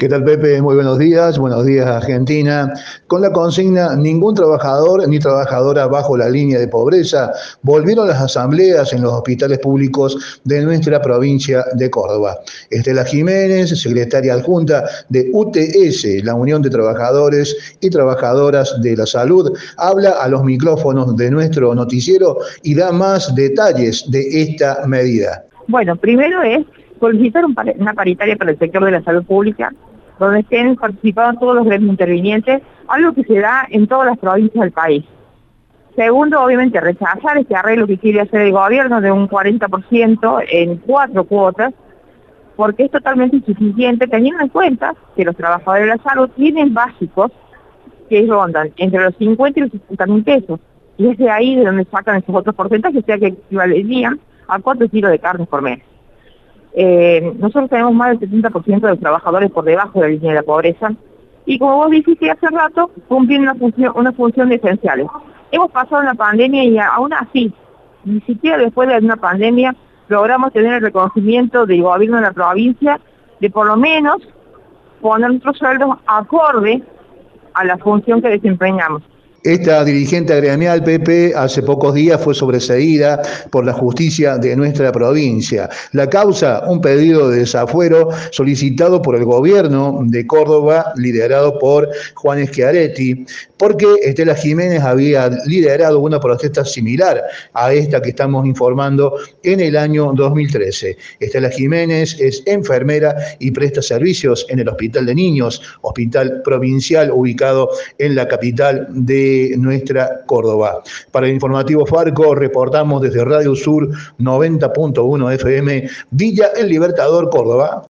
¿Qué tal, Pepe? Muy buenos días Argentina. Con la consigna "Ningún trabajador ni trabajadora bajo la línea de pobreza", volvieron las asambleas en los hospitales públicos de nuestra provincia de Córdoba. Estela Jiménez, secretaria adjunta de UTS, la Unión de Trabajadores y Trabajadoras de la Salud, habla a los micrófonos de nuestro noticiero y da más detalles de esta medida. Bueno, primero es solicitar una paritaria para el sector de la salud pública, donde estén participados todos los gremios intervinientes, algo que se da en todas las provincias del país. Segundo, obviamente, rechazar este arreglo que quiere hacer el gobierno de un 40% en 4 cuotas, porque es totalmente insuficiente, teniendo en cuenta que los trabajadores de la salud tienen básicos que rondan entre los 50 y los 60.000 pesos, y es de ahí de donde sacan esos otros porcentajes, o sea que equivalerían a 4 kilos de carne por mes. Nosotros tenemos más del 70% de los trabajadores por debajo de la línea de la pobreza y, como vos dijiste hace rato, cumplen una función esencial. Hemos pasado una pandemia y aún así, ni siquiera después de una pandemia, logramos tener el reconocimiento del gobierno de la provincia de por lo menos poner nuestros sueldos acorde a la función que desempeñamos. Esta dirigente agremial, Pepe, hace pocos días fue sobreseída por la justicia de nuestra provincia. La causa, un pedido de desafuero solicitado por el gobierno de Córdoba, liderado por Juan Schiaretti, porque Estela Jiménez había liderado una protesta similar a esta que estamos informando en el año 2013. Estela Jiménez es enfermera y presta servicios en el Hospital de Niños, hospital provincial ubicado en la capital de nuestra Córdoba. Para el informativo Farco, reportamos desde Radio Sur 90.1 FM, Villa El Libertador, Córdoba.